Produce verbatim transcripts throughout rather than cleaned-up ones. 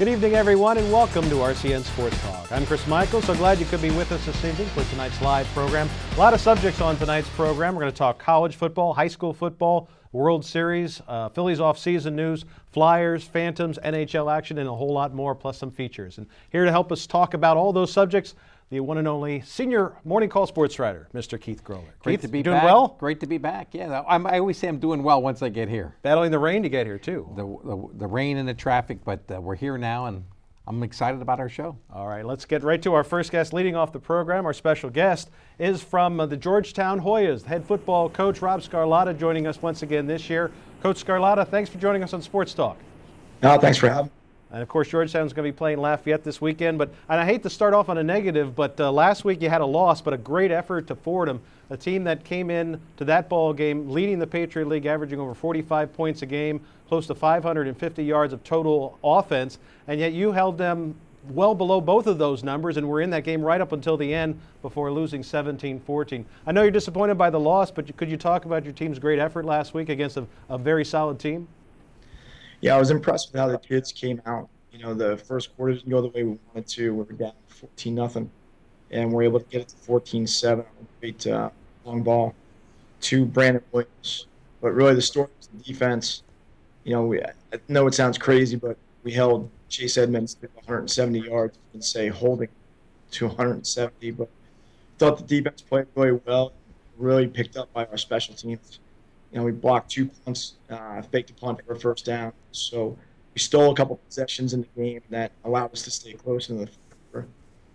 Good evening, everyone, and welcome to R C N Sports Talk. I'm Chris Michael, so glad you could be with us this evening for tonight's live program. A lot of subjects on tonight's program. We're going to talk college football, high school football, World Series, uh, Phillies off-season news, Flyers, Phantoms, N H L action, and a whole lot more, plus some features. And here to help us talk about all those subjects, the one and only senior morning call sports writer, Mister Keith Groller. Great Keith, to be doing back. well? Great to be back. Yeah, I'm, I always say I'm doing well once I get here. Battling the rain to get here, too. The the, the rain and the traffic, but uh, we're here now, and I'm excited about our show. All right, let's get right to our first guest leading off the program. Our special guest is from uh, the Georgetown Hoyas. Head football coach Rob Scarlatta joining us once again this year. Coach Scarlatta, thanks for joining us on Sports Talk. No, thanks for having me. And, of course, Georgetown's going to be playing Lafayette this weekend. But and I hate to start off on a negative, but uh, last week you had a loss, but a great effort to Fordham, a team that came in to that ball game leading the Patriot League, averaging over forty-five points a game, close to five hundred fifty yards of total offense, and yet you held them well below both of those numbers and were in that game right up until the end before losing seventeen fourteen. I know you're disappointed by the loss, but could you talk about your team's great effort last week against a, a very solid team? Yeah, I was impressed with how the kids came out. You know, the first quarter didn't go the way we wanted to. We were down fourteen nothing, and we were able to get it to fourteen seven. Great uh, long ball to Brandon Williams. But really the story was the defense. You know, we, I know it sounds crazy, but we held Chase Edmonds to one hundred seventy yards and say holding to one hundred seventy. But I thought the defense played really well, really picked up by our special teams. You know, we blocked two punts, uh, faked a punt for a first down. So we stole a couple possessions in the game that allowed us to stay close in the fourth.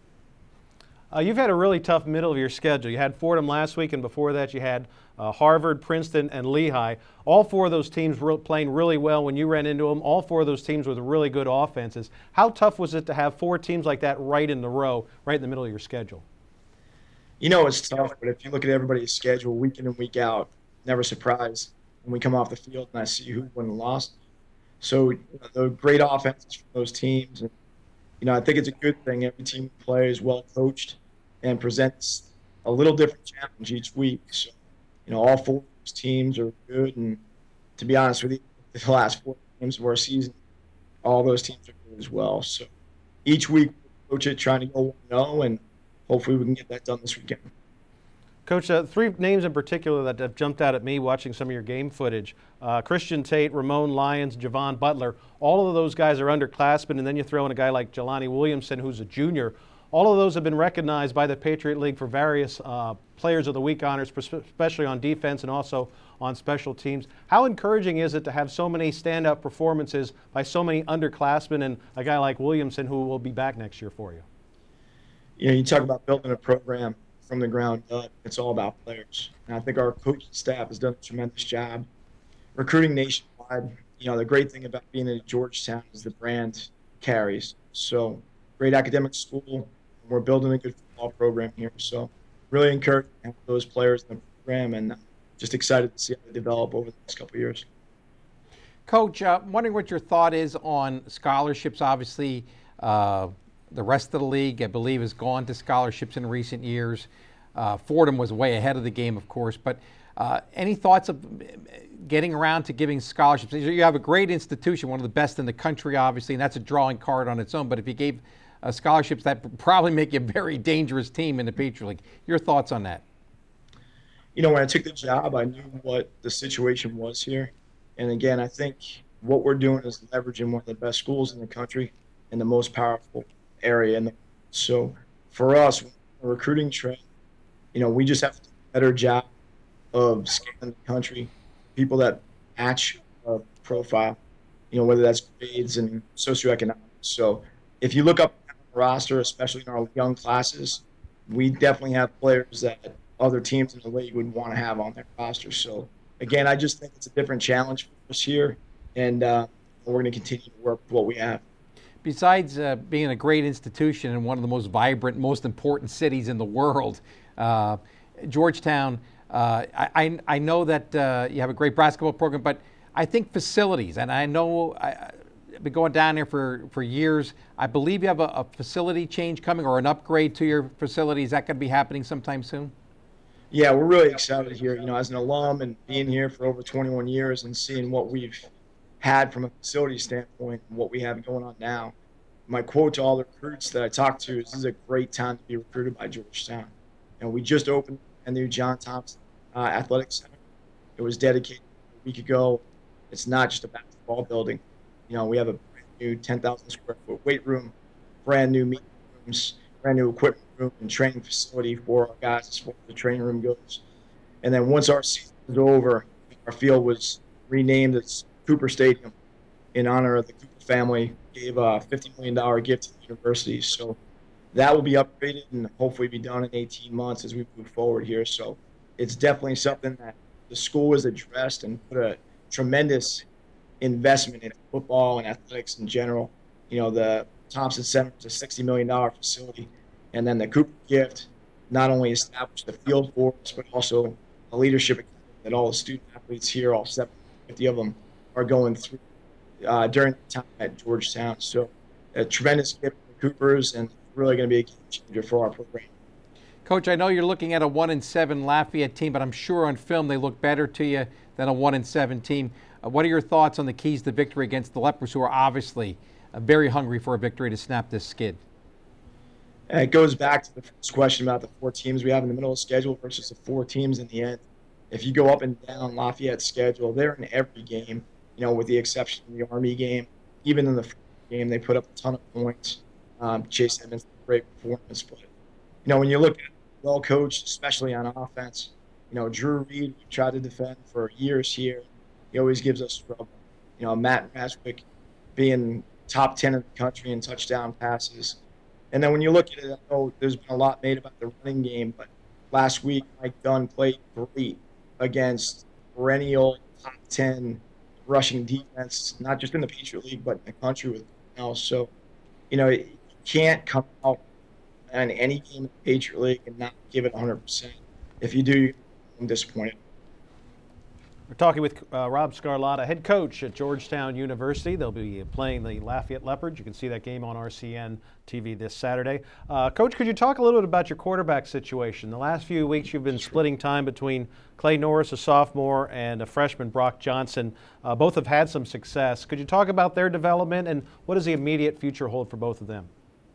Uh, you've had a really tough middle of your schedule. You had Fordham last week, and before that you had uh, Harvard, Princeton, and Lehigh. All four of those teams were playing really well when you ran into them. All four of those teams with really good offenses. How tough was it to have four teams like that right in the row, right in the middle of your schedule? You know, it's tough, but if you look at everybody's schedule week in and week out, never surprised when we come off the field and I see who won and lost. So you know, the great offenses from those teams. And, you know, I think it's a good thing. Every team we play is well coached and presents a little different challenge each week. So, you know, all four of those teams are good. And to be honest with you, the last four games of our season, all those teams are good as well. So each week we coach it, trying to go one and oh, and hopefully we can get that done this weekend. Coach, uh, three names in particular that have jumped out at me watching some of your game footage. Uh, Christian Tate, Ramon Lyons, Javon Butler. All of those guys are underclassmen, and then you throw in a guy like Jelani Williamson, who's a junior. All of those have been recognized by the Patriot League for various uh, Players of the Week honors, especially on defense and also on special teams. How encouraging is it to have so many standout performances by so many underclassmen and a guy like Williamson who will be back next year for you? You know, you talk about building a program from the ground up. It's all about players. And I think our coaching staff has done a tremendous job recruiting nationwide. You know, the great thing about being at Georgetown is the brand carries. So great academic school. We're building a good football program here. So really encouraged to have those players in the program and just excited to see how they develop over the next couple of years. Coach, uh, wondering what your thought is on scholarships. Obviously, uh, the rest of the league, I believe, has gone to scholarships in recent years. Uh, Fordham was way ahead of the game, of course. But uh, any thoughts of getting around to giving scholarships? You have a great institution, one of the best in the country, obviously, and that's a drawing card on its own. But if you gave uh, scholarships, that would probably make you a very dangerous team in the Patriot League. Your thoughts on that? You know, when I took the job, I knew what the situation was here. And again, I think what we're doing is leveraging one of the best schools in the country and the most powerful area. And so for us, recruiting trend, you know, we just have to do a better job of scanning the country, people that match our profile, you know, whether that's grades and socioeconomics. So if you look up the roster, especially in our young classes, we definitely have players that other teams in the league would want to have on their roster. So again, I just think it's a different challenge for us here, and uh, we're going to continue to work with what we have. Besides uh, being a great institution and one of the most vibrant, most important cities in the world, uh, Georgetown, uh, I, I know that uh, you have a great basketball program, but I think facilities, and I know I, I've been going down there for, for years. I believe you have a, a facility change coming or an upgrade to your facility. Is that going to be happening sometime soon? Yeah, we're really excited here. You know, as an alum and being here for over twenty-one years and seeing what we've had from a facility standpoint and what we have going on now, my quote to all the recruits that I talked to is this is a great time to be recruited by Georgetown. And we just opened a new John Thompson uh, Athletic Center. It was dedicated a week ago. It's not just a basketball building. You know, we have a brand new ten thousand square foot weight room, brand new meeting rooms, brand new equipment room and training facility for our guys as far as the training room goes. And then once our season was over, our field was renamed as Cooper Stadium in honor of the Cooper family. Gave a fifty million dollars gift to the university. So that will be upgraded and hopefully be done in eighteen months as we move forward here. So it's definitely something that the school has addressed and put a tremendous investment in football and athletics in general. You know, the Thompson Center is a sixty million dollars facility. And then the Cooper gift not only established the field for us, but also a leadership that all the student athletes here, all seven hundred fifty of them, are going through uh, during the time at Georgetown. So a tremendous gift for the Coopers and really going to be a game changer for our program. Coach, I know you're looking at a one and seven Lafayette team, but I'm sure on film they look better to you than a one and seven team. Uh, what are your thoughts on the keys to victory against the Lepers, who are obviously uh, very hungry for a victory to snap this skid? And it goes back to the first question about the four teams we have in the middle of the schedule versus the four teams in the end. If you go up and down Lafayette's schedule, they're in every game, you know, with the exception of the Army game. Even in the first game, they put up a ton of points. Um, Chase Edmonds, great performance. But, you know, when you look at well coached, especially on offense, you know, Drew Reed, we tried to defend for years here. He always gives us trouble. You know, Matt Raswick being top ten in the country in touchdown passes. And then when you look at it, I know there's been a lot made about the running game, but last week Mike Dunn played great against perennial top ten rushing defense, not just in the Patriot League, but in the country with else. So, you know, you can't come out on any game in the Patriot League and not give it one hundred percent. If you do, I'm disappointed. We're talking with uh, Rob Scarlatta, head coach at Georgetown University. They'll be playing the Lafayette Leopards. You can see that game on R C N T V this Saturday. Uh, Coach, could you talk a little bit about your quarterback situation? The last few weeks you've been splitting time between Clay Norris, a sophomore, and a freshman, Brock Johnson. Uh, both have had some success. Could you talk about their development and what does the immediate future hold for both of them?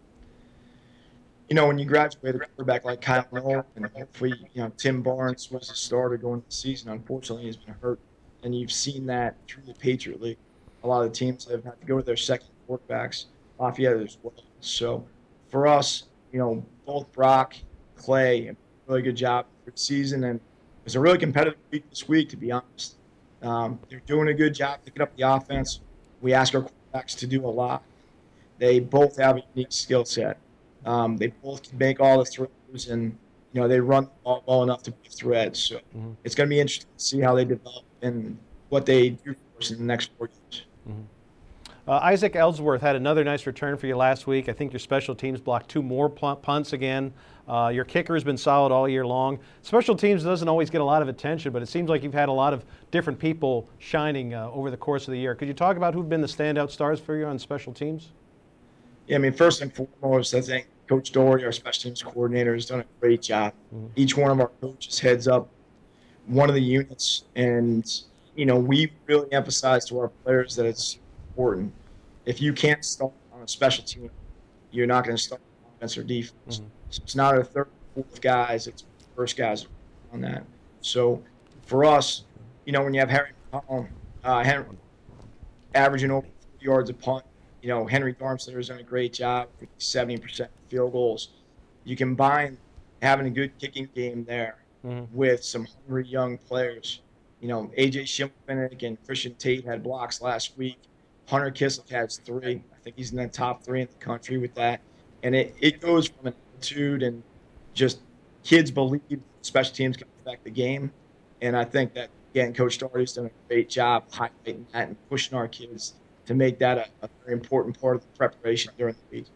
You know, when you graduate a quarterback like Kyle Miller, and hopefully, you know, Tim Barnes was a starter going into the season. Unfortunately, he's been hurt. And you've seen that through the Patriot League. A lot of the teams have had to go with their second quarterbacks, Lafayette as well. So for us, you know, both Brock, Clay, a really good job for the season. And it was a really competitive week this week, to be honest. Um, they're doing a good job picking up the offense. We ask our quarterbacks to do a lot. They both have a unique skill set. Um, they both can make all the throws, and you know they run the ball well enough to be threads. So mm-hmm. it's going to be interesting to see how they develop and what they do for us in the next four years. Mm-hmm. uh, Isaac Ellsworth had another nice return for you last week. I think your special teams blocked two more punts again. Uh, your kicker has been solid all year long. Special teams doesn't always get a lot of attention, but it seems like you've had a lot of different people shining uh, over the course of the year. Could you talk about who've been the standout stars for you on special teams? Yeah, I mean, first and foremost, I think Coach Doherty, our special teams coordinator, has done a great job. Mm-hmm. Each one of our coaches heads up one of the units, and, you know, we really emphasize to our players that it's important. If you can't start on a special team, you're not going to start on offense or defense. Mm-hmm. So it's not our third or fourth guys, it's first guys on that. So for us, you know, when you have Harry McCollum, uh, Henry, averaging over forty yards a punt, you know, Henry Darmstead has done a great job with seventy percent field goals. You combine having a good kicking game there mm-hmm. with some hungry young players. You know, A J Schimmelfinnick and Christian Tate had blocks last week. Hunter Kislick has three. I think he's in the top three in the country with that. And it, it goes from an attitude and just kids believe special teams can affect the game. And I think that, again, Coach Doherty's done a great job highlighting that and pushing our kids to make that a, a very important part of the preparation during the week.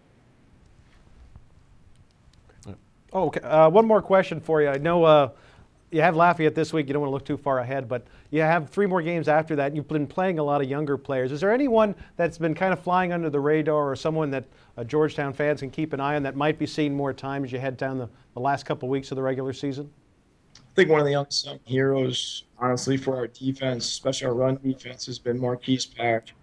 Oh, okay. Uh, one more question for you. I know uh, you have Lafayette this week. You don't want to look too far ahead, but you have three more games after that. You've been playing a lot of younger players. Is there anyone that's been kind of flying under the radar or someone that uh, Georgetown fans can keep an eye on that might be seeing more time as you head down the, the last couple of weeks of the regular season? I think one of the unsung heroes, honestly, for our defense, especially our run defense, has been Marquise Parrish.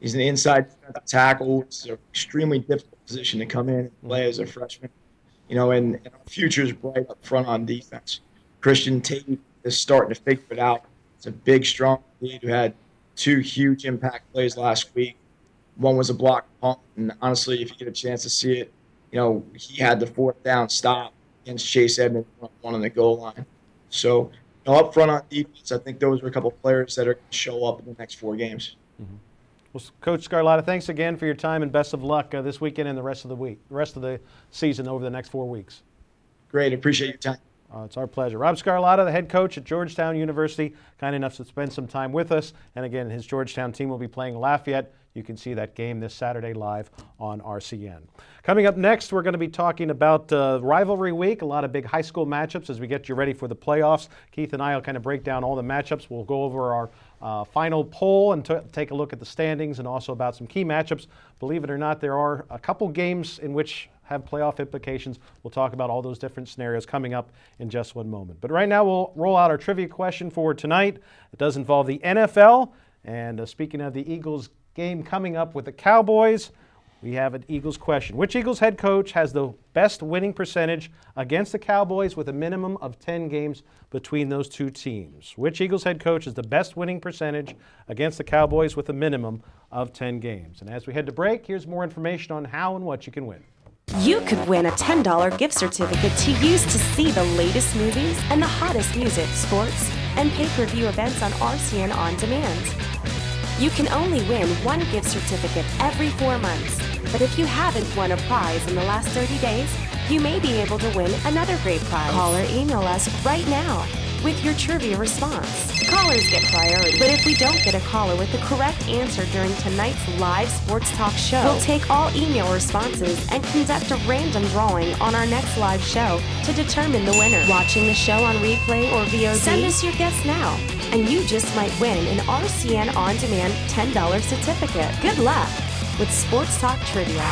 He's an inside tackle. It's an extremely difficult position to come in and play as a freshman. You know, and, and our future is bright up front on defense. Christian Tate is starting to figure it out. It's a big, strong lead who had two huge impact plays last week. One was a block punt, and honestly, if you get a chance to see it, you know, he had the fourth down stop against Chase Edmonds, one on the goal line. So, you know, up front on defense, I think those are a couple of players that are going to show up in the next four games. Mm-hmm. Well, Coach Scarlata, thanks again for your time and best of luck uh, this weekend and the rest of the week, the rest of the season over the next four weeks. Great. Appreciate your time. Uh, it's our pleasure. Rob Scarlata, the head coach at Georgetown University, kind enough to spend some time with us. And again, his Georgetown team will be playing Lafayette. You can see that game this Saturday live on R C N. Coming up next, we're going to be talking about uh, rivalry week, a lot of big high school matchups as we get you ready for the playoffs. Keith and I will kind of break down all the matchups. We'll go over our uh, final poll and t- take a look at the standings and also about some key matchups. Believe it or not, there are a couple games in which have playoff implications. We'll talk about all those different scenarios coming up in just one moment. But right now, we'll roll out our trivia question for tonight. It does involve the N F L. And uh, speaking of the Eagles game coming up with the Cowboys, we have an Eagles question. Which Eagles head coach has the best winning percentage against the Cowboys with a minimum of ten games between those two teams? Which Eagles head coach has the best winning percentage against the Cowboys with a minimum of ten games? And as we head to break, here's more information on how and what you can win. You could win a ten dollars gift certificate to use to see the latest movies and the hottest music, sports, and pay-per-view events on R C N On Demand. You can only win one gift certificate every four months, but if you haven't won a prize in the last thirty days, you may be able to win another great prize. Call or email us right now with your trivia response. Callers get priority, but if we don't get a caller with the correct answer during tonight's live sports talk show, we'll take all email responses and conduct a random drawing on our next live show to determine the winner. Watching the show on replay or V O D? Send us your guess now, and you just might win an R C N On Demand ten dollars certificate. Good luck with Sports Talk Trivia.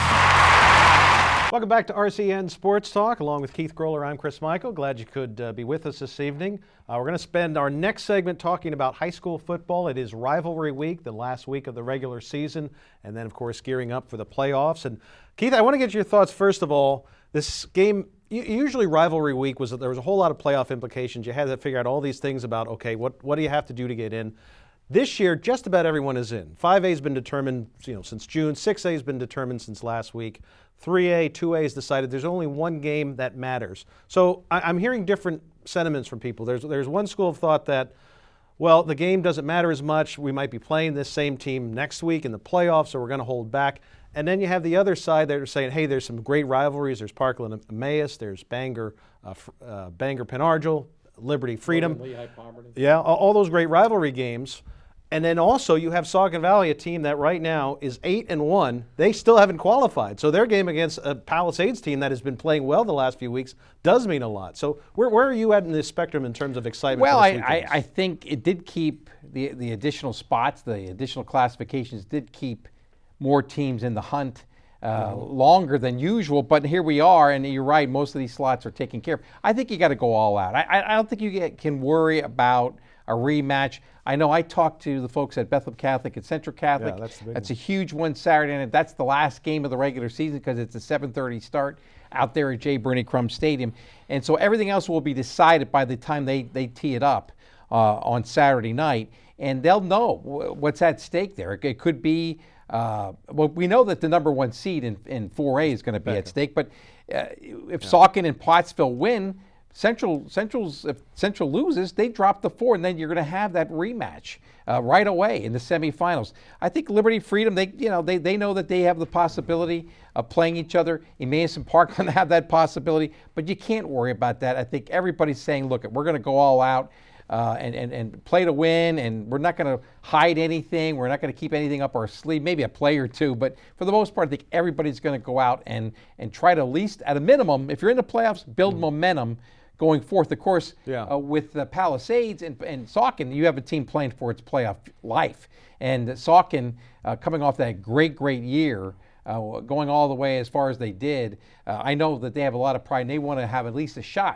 Welcome back to R C N Sports Talk. Along with Keith Groller, I'm Chris Michael. Glad you could uh, be with us this evening. Uh, we're going to spend our next segment talking about high school football. It is rivalry week, the last week of the regular season, and then, of course, gearing up for the playoffs. And Keith, I want to get your thoughts, first of all. This game, usually rivalry week, was there was a whole lot of playoff implications. You had to figure out all these things about, okay, what, what do you have to do to get in? This year, just about everyone is in. five A has been determined, you know, since June. six A has been determined since last week. three A, two A is decided. There's only one game that matters. So I, I'm hearing different sentiments from people. There's there's one school of thought that, well, the game doesn't matter as much. We might be playing this same team next week in the playoffs, so we're going to hold back. And then you have the other side that are saying, hey, there's some great rivalries. There's Parkland and Emmaus. There's Bangor, uh, uh, Bangor Penargil, Liberty Freedom. Lehigh Poverty. Yeah, all, all those great rivalry games. And then also you have Saucon Valley, a team that right now is eight and one. They still haven't qualified, so their game against a Palisades team that has been playing well the last few weeks does mean a lot. So where where are you at in this spectrum in terms of excitement? Well, for I, this I I think it did keep the the additional spots, the additional classifications did keep more teams in the hunt uh, mm-hmm. longer than usual. But here we are, and you're right, most of these slots are taken care of. I think you got to go all out. I I don't think you get, can worry about a rematch. I know I talked to the folks at Bethlehem Catholic and Central Catholic. Yeah, that's the big that's one. a huge one Saturday night. That's the last game of the regular season because it's a seven thirty start out there at J. Bernie Crum Stadium. And so everything else will be decided by the time they, they tee it up uh, on Saturday night. And they'll know w- what's at stake there. It, it could be, uh, well, we know that the number one seed in, in four A is going to be at stake. But uh, if yeah. Saucon and Pottsville win, Central, Central's, if Central loses, they drop the four, and then you're going to have that rematch uh, right away in the semifinals. I think Liberty Freedom, they, you know, they, they know that they have the possibility of playing each other. Emmaus and Parkland have that possibility, but you can't worry about that. I think everybody's saying, look, we're going to go all out uh, and, and, and play to win, and we're not going to hide anything. We're not going to keep anything up our sleeve, maybe a play or two, but for the most part, I think everybody's going to go out and, and try to at least, at a minimum, if you're in the playoffs, build mm-hmm. momentum going forth. Of course, yeah. uh, with the Palisades and, and Saucon, you have a team playing for its playoff life. And Saucon, uh, coming off that great, great year, uh, going all the way as far as they did, uh, I know that they have a lot of pride, and they want to have at least a shot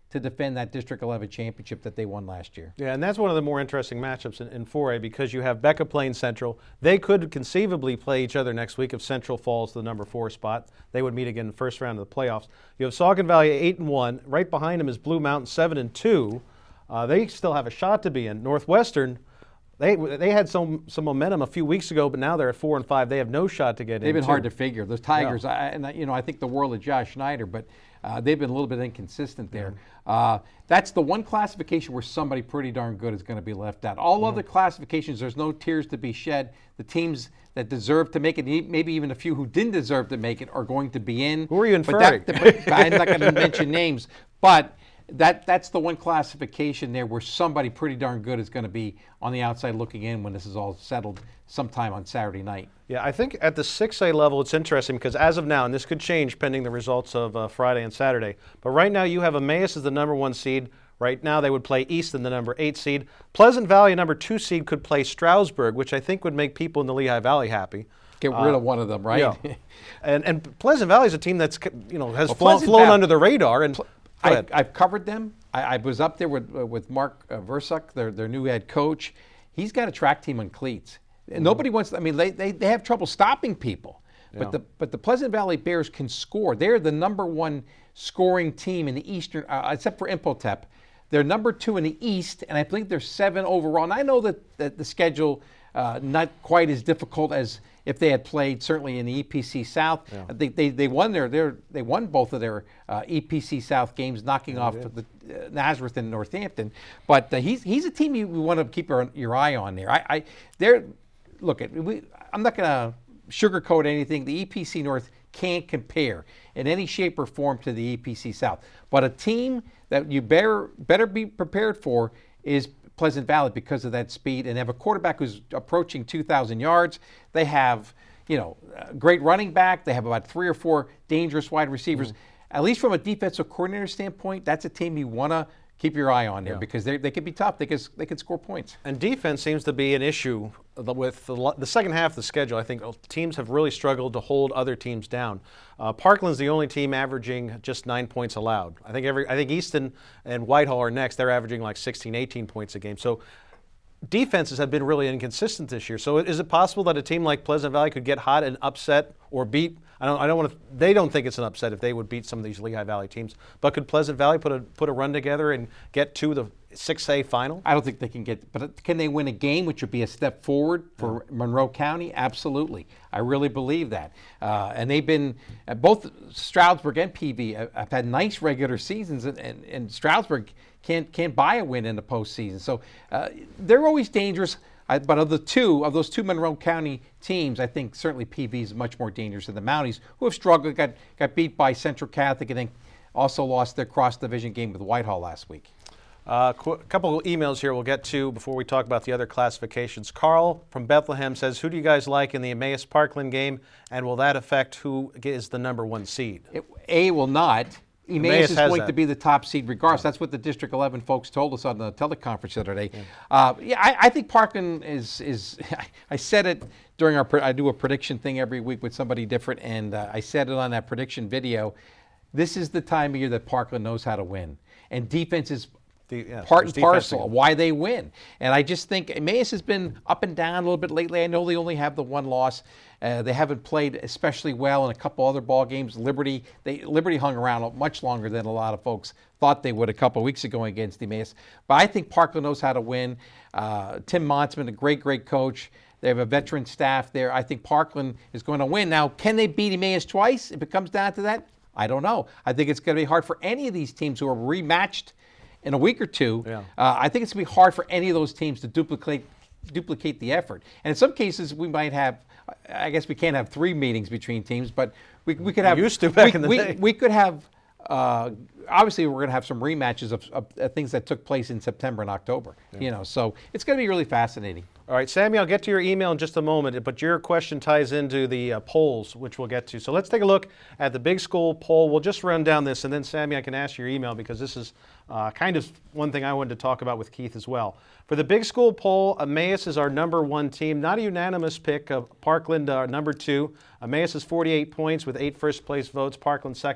to defend that District eleven championship that they won last year. Yeah, and that's one of the more interesting matchups in, in four A because you have Becca playing Central. They could conceivably play each other next week if Central falls to the number four spot. They would meet again in the first round of the playoffs. You have Saucon Valley eight and one. Right behind them is Blue Mountain seven and two. Uh, they still have a shot to be in. Northwestern, they they had some some momentum a few weeks ago, but now they're at four and five. They have no shot to get in. They've been too. hard to figure. Those Tigers, Yeah. I, and I, you know, I think the world of Josh Schneider, but uh, they've been a little bit inconsistent there. Uh, that's the one classification where somebody pretty darn good is going to be left out. All other classifications, there's no tears to be shed. The teams that deserve to make it, maybe even a few who didn't deserve to make it, are going to be in. Who are you But inferring? that- but I'm not going to mention names, but that that's the one classification there where somebody pretty darn good is going to be on the outside looking in when this is all settled sometime on Saturday night. Yeah, I think at the six A level it's interesting because as of now, and this could change pending the results of uh, Friday and Saturday, but right now you have Emmaus as the number one seed. Right now they would play Easton, the number eight seed. Pleasant Valley, number two seed, could play Stroudsburg, which I think would make people in the Lehigh Valley happy. Get rid of one of them, right? Yeah. and and Pleasant Valley is a team that's you know has Well, flown, Pleasant flown Valley- under the radar. And Go I, ahead. I've covered them. I, I was up there with uh, with Mark uh, Versuk, their their new head coach. He's got a track team on cleats. And nobody wants. I mean, they, they they have trouble stopping people. Yeah. But the but the Pleasant Valley Bears can score. They're the number one scoring team in the Eastern, uh, except for Imhotep. They're number two in the East, and I think they're seven overall. And I know that, that the schedule uh, not quite as difficult as if they had played certainly in the E P C South. Yeah. They, they they won their, their they won both of their uh, E P C South games, knocking off the uh, Nazareth and Northampton. But uh, he's he's a team you want to keep your, your eye on there. I, I they're look at we. I'm not going to sugarcoat anything. The E P C North can't compare in any shape or form to the E P C South. But a team that you better better be prepared for is Pleasant Valley because of that speed, and they have a quarterback who's approaching two thousand yards. They have, you know, a great running back. They have about three or four dangerous wide receivers. Mm. At least from a defensive coordinator standpoint, that's a team you want to keep your eye on there yeah. because they they could be tough. They could they could score points. And defense seems to be an issue with the, the second half of the schedule. I think teams have really struggled to hold other teams down. Uh, Parkland's the only team averaging just nine points allowed. I think every I think Easton and Whitehall are next. They're averaging like sixteen, eighteen points a game. So defenses have been really inconsistent this year. So is it possible that a team like Pleasant Valley could get hot and upset or beat? I don't. I don't want to. They don't think it's an upset if they would beat some of these Lehigh Valley teams. But could Pleasant Valley put a put a run together and get to the six A final? I don't think they can get. But can they win a game, which would be a step forward for yeah. Monroe County? Absolutely. I really believe that. Uh, and they've been uh, both Stroudsburg and P V have had nice regular seasons, and, and, and Stroudsburg can't can't buy a win in the postseason. So uh, they're always dangerous. I, but of the two, of those two Monroe County teams, I think certainly P V is much more dangerous than the Mounties, who have struggled, got got beat by Central Catholic, and then also lost their cross-division game with Whitehall last week. A uh, qu- couple of emails here we'll get to before we talk about the other classifications. Carl from Bethlehem says, who do you guys like in the Emmaus Parkland game, and will that affect who is the number one seed? It, A will not. Emmaus, Emmaus is going that. to be the top seed regardless. Yeah. That's what the District eleven folks told us on the teleconference the other day. Yeah, uh, yeah I, I think Parkland is, is I said it during our, I do a prediction thing every week with somebody different, and uh, I said it on that prediction video. This is the time of year that Parkland knows how to win. And defense is The, yeah, part and parcel of why they win. And I just think Emmaus has been up and down a little bit lately. I know they only have the one loss. Uh, they haven't played especially well in a couple other ball games. Liberty, they Liberty hung around much longer than a lot of folks thought they would a couple weeks ago against Emmaus. But I think Parkland knows how to win. Uh, Tim Monsman, a great, great coach. They have a veteran staff there. I think Parkland is going to win. Now, can they beat Emmaus twice if it comes down to that? I don't know. I think it's going to be hard for any of these teams who are rematched in a week or two. Yeah. Uh, I think it's going to be hard for any of those teams to duplicate duplicate the effort. And in some cases, we might have, I guess we can't have three meetings between teams, but we, we could have. We used to back we, in the we, day. We could have, uh, obviously, we're going to have some rematches of, of, of things that took place in September and October. Yeah. You know, so it's going to be really fascinating. All right, Sammy, I'll get to your email in just a moment, but your question ties into the uh, polls, which we'll get to. So let's take a look at the big school poll. We'll just run down this, and then, Sammy, I can ask your email because this is uh, kind of one thing I wanted to talk about with Keith as well. For the big school poll, Emmaus is our number one team. Not a unanimous pick. Of Parkland, uh, number two. Emmaus is forty-eight points with eight first-place votes. Parkland second,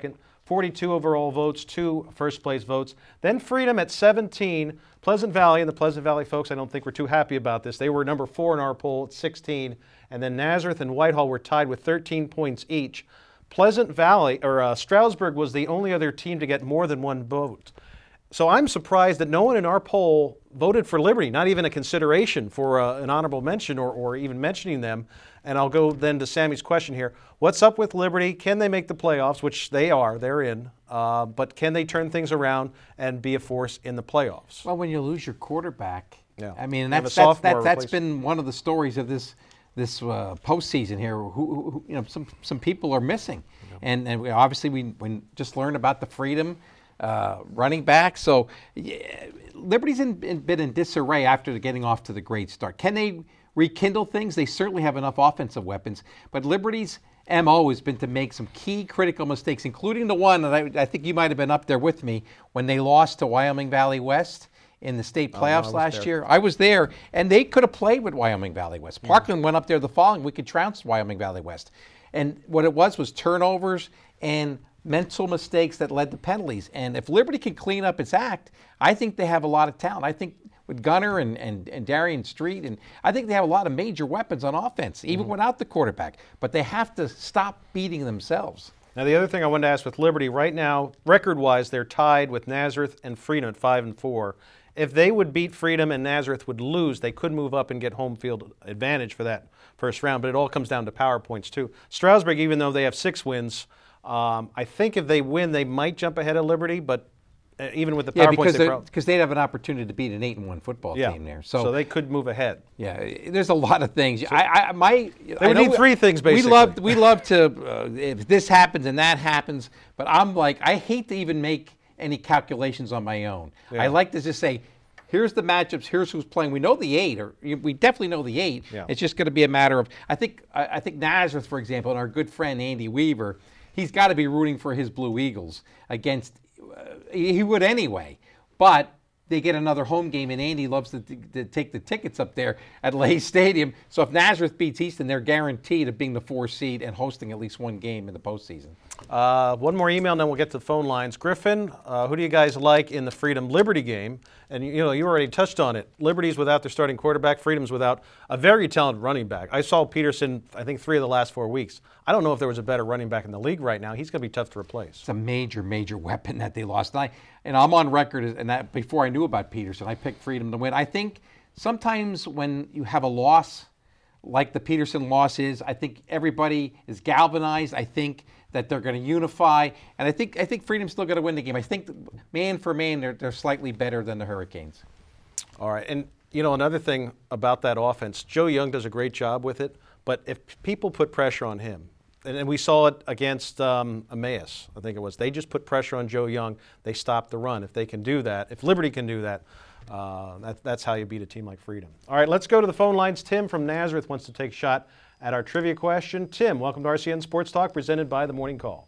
forty-two overall votes, two first place votes. Then Freedom at seventeen. Pleasant Valley, and the Pleasant Valley folks, I don't think we're too happy about this. They were number four in our poll at sixteen. And then Nazareth and Whitehall were tied with thirteen points each. Pleasant Valley, or uh, Stroudsburg was the only other team to get more than one vote. So I'm surprised that no one in our poll voted for Liberty, not even a consideration for uh, an honorable mention or, or even mentioning them. And I'll go then to Sammy's question here. What's up with Liberty? Can they make the playoffs, which they are, they're in, uh, but can they turn things around and be a force in the playoffs? Well, when you lose your quarterback, yeah. I mean, and Have that's, a that's, sophomore that, that's replace- been one of the stories of this this uh, postseason here. Who, who, who, you know, some some people are missing, yeah. and and we, obviously we, we just learned about the Freedom uh, running back. So yeah, Liberty's in, in, been in disarray after getting off to the great start. Can they rekindle things? They certainly have enough offensive weapons, but Liberty's M O has been to make some key critical mistakes, including the one that I, I think you might have been up there with me when they lost to Wyoming Valley West in the state playoffs oh, no, last there. year. I was there, and they could have played with Wyoming Valley West. Parkland yeah. went up there the following week and trounced Wyoming Valley West. And what it was was turnovers and mental mistakes that led to penalties. And if Liberty can clean up its act, I think they have a lot of talent. I think with Gunner and, and, and Darian Street, and I think they have a lot of major weapons on offense, even mm-hmm. without the quarterback. But they have to stop beating themselves. Now, the other thing I wanted to ask with Liberty, right now, record-wise, they're tied with Nazareth and Freedom at five and four. If they would beat Freedom and Nazareth would lose, they could move up and get home field advantage for that first round, but it all comes down to power points too. Stroudsburg, even though they have six wins, um, I think if they win, they might jump ahead of Liberty, but uh, even with the power yeah, points, because they because they'd have an opportunity to beat an eight and one football yeah. team there. So, so they could move ahead. Yeah, there's a lot of things. So I, I, my, they I would need three things basically. We love, we love to uh, if this happens and that happens, but I'm like, I hate to even make any calculations on my own. Yeah. I like to just say, here's the matchups. Here's who's playing. We know the eight, or we definitely know the eight. Yeah. It's just going to be a matter of. I think. I, I think Nazareth, for example, and our good friend Andy Weaver, he's got to be rooting for his Blue Eagles against. Uh, he would anyway, but they get another home game, and Andy loves to, to take the tickets up there at Lay Stadium. So if Nazareth beats Easton, they're guaranteed of being the four seed and hosting at least one game in the postseason. Uh, one more email, and then we'll get to the phone lines. Griffin, uh, who do you guys like in the Freedom Liberty game? And you know, you already touched on it. Liberty's without their starting quarterback. Freedom's without a very talented running back. I saw Peterson, I think, three of the last four weeks. I don't know if there was a better running back in the league right now. He's going to be tough to replace. It's a major, major weapon that they lost. And, I, and I'm on record, and that before I knew about Peterson, I picked Freedom to win. I think sometimes when you have a loss, like the Peterson loss is, I think everybody is galvanized. I think that they're going to unify, and I think I think Freedom's still going to win the game. I think man for man, they're they're slightly better than the Hurricanes. All right, and you know another thing about that offense, Joe Young does a great job with it. But if people put pressure on him, and, and we saw it against um, Emmaus, I think it was, they just put pressure on Joe Young. They stopped the run. If they can do that, if Liberty can do that, uh, that that's how you beat a team like Freedom. All right, let's go to the phone lines. Tim from Nazareth wants to take a shot at our trivia question. Tim, welcome to R C N Sports Talk, presented by The Morning Call.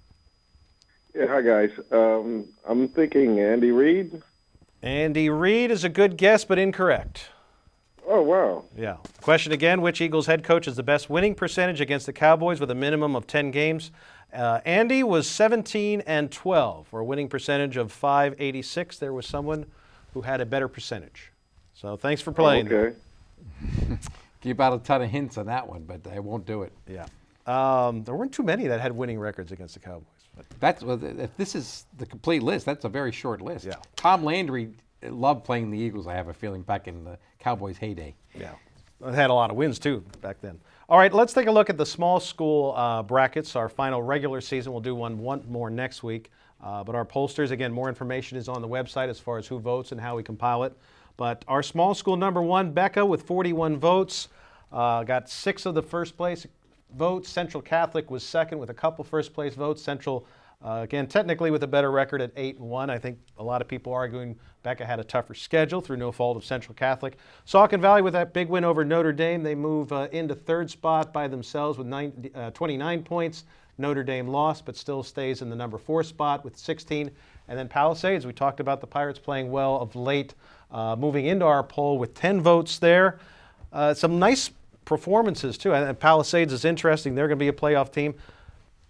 Yeah, hi, guys. Um, I'm thinking Andy Reid. Andy Reid is a good guess, but incorrect. Oh, wow. Yeah. Question again, which Eagles head coach has the best winning percentage against the Cowboys with a minimum of ten games? Uh, Andy was seventeen and twelve, for a winning percentage of five eighty-six. There was someone who had a better percentage. So thanks for playing. Oh, okay. Give out a ton of hints on that one, but I won't do it. Yeah. Um, there weren't too many that had winning records against the Cowboys. But. That's if this is the complete list, that's a very short list. Yeah. Tom Landry loved playing the Eagles, I have a feeling, back in the Cowboys' heyday. Yeah. They had a lot of wins, too, back then. All right, let's take a look at the small school uh, brackets, our final regular season. We'll do one, one more next week. Uh, but our pollsters, again, more information is on the website as far as who votes and how we compile it. But our small school number one, Becca, with forty-one votes, uh, got six of the first place votes. Central Catholic was second with a couple first place votes. Central, uh, again, technically with a better record at eight and one. I think a lot of people arguing Becca had a tougher schedule through no fault of Central Catholic. Saucon Valley with that big win over Notre Dame. They move uh, into third spot by themselves with nine, uh, twenty-nine points. Notre Dame lost, but still stays in the number four spot with sixteen. And then Palisades, we talked about the Pirates playing well of late, uh, moving into our poll with ten votes there. Uh, some nice performances, too. And Palisades is interesting. They're going to be a playoff team.